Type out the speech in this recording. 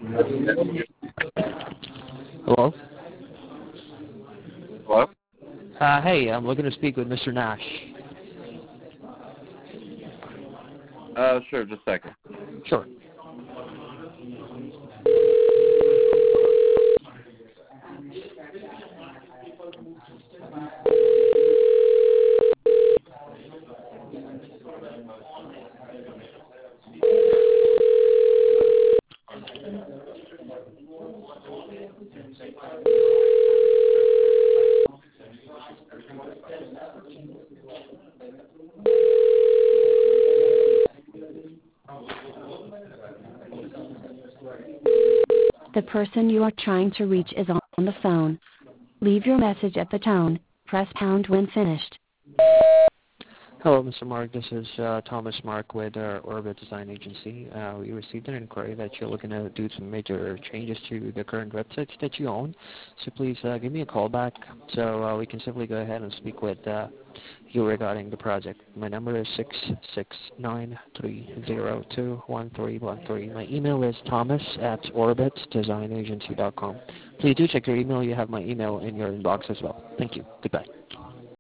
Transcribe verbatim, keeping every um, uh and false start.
Hello? Hello? Uh, hey, I'm looking to speak with Mister Nash. Uh, sure, just a second. Sure. The person you are trying to reach is on the phone. Leave your message at the tone. Press pound when finished. Hello, Mister Mark. This is uh, Thomas Mark with uh, Orbit Design Agency. Uh, we received an inquiry that you're looking to do some major changes to the current websites that you own. So please uh, give me a call back so uh, we can simply go ahead and speak with uh, you regarding the project. My number is six six nine three zero two one three one three. My email is thomas at orbit design agency dot com. Please do check your email. You have my email in your inbox as well. Thank you. Goodbye.